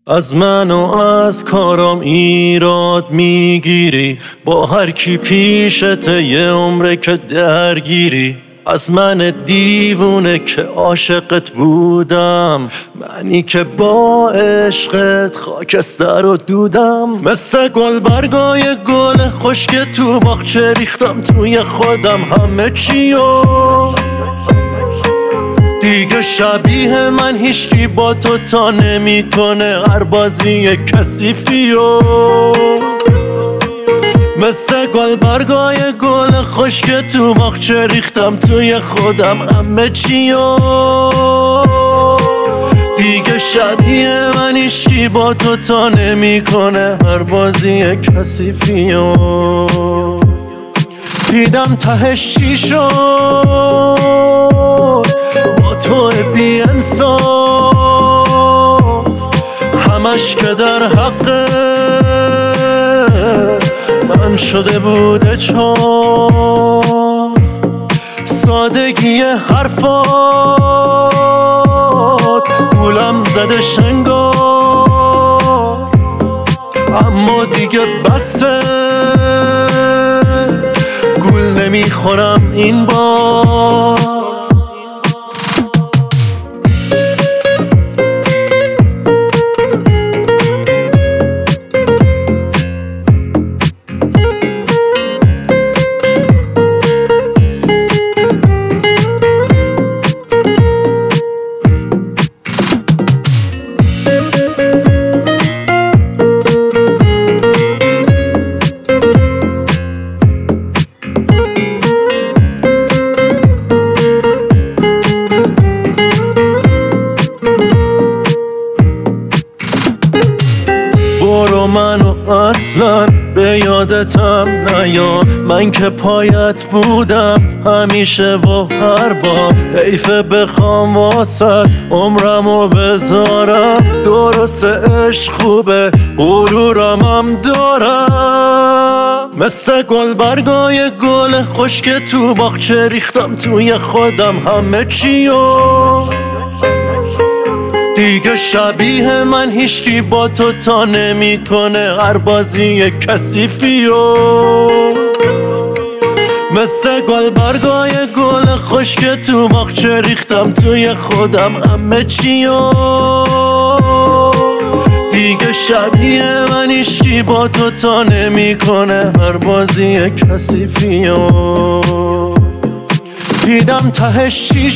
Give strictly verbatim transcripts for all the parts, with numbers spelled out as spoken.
از من و از کارام ایراد میگیری، با هر کی پیشته یه عمره که درگیری. از من دیوونه که عاشقت بودم، منی که با عشقت خاکستر و دودم. مثل گل برگای گل خشک تو باغچه ریختم توی خودم همه چیو. دیگه شبیه من هیچکی با تو تا نمیکنه هر بازی کثیفیو. مثل گل برگای گل خشک تو باغچه ریختم توی خودم همه چیو. دیگه شبیه من هیچکی با تو تا نمیکنه هر بازی کثیفیو. دیدم تهش چی شد با تو بی انصاف، همش که در حق من شده بوده چون سادگی حرفات گولم زده شنگار. اما دیگه بسه گول نمیخورم این بار. برو منو اصلا به یادتم نیا، من که پایت بودم همیشه و هر بار. حیفه بخوام واسط عمرمو بذارم، درست عشق خوبه غرورم هم دارم. مثل گل برگای گل خشک تو باغچه ریختم توی خودم همه چیو. دیگه شبیه من هیچکی با تو تا نمیکنه هر بازی کثیفیو. مثل گل برگای گل خشک تو باغچه ریختم توی خودم همه چیو. دیگه شبیه من هیچکی با تو تا نمیکنه هر بازی کثیفیو. دیدم تهش چی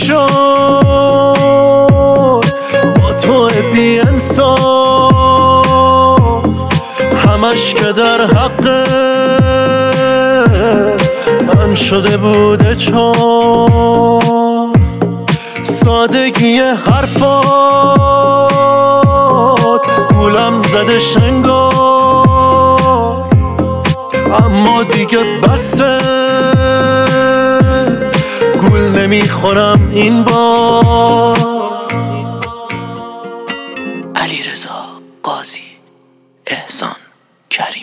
شد با تو بی انصاف، همش که در حق من شده بوده چون سادگی حرفات گولم زده شنگار. اما دیگه بسه گول نمیخورم این بار. علیرضا قاضی، احسان کریم.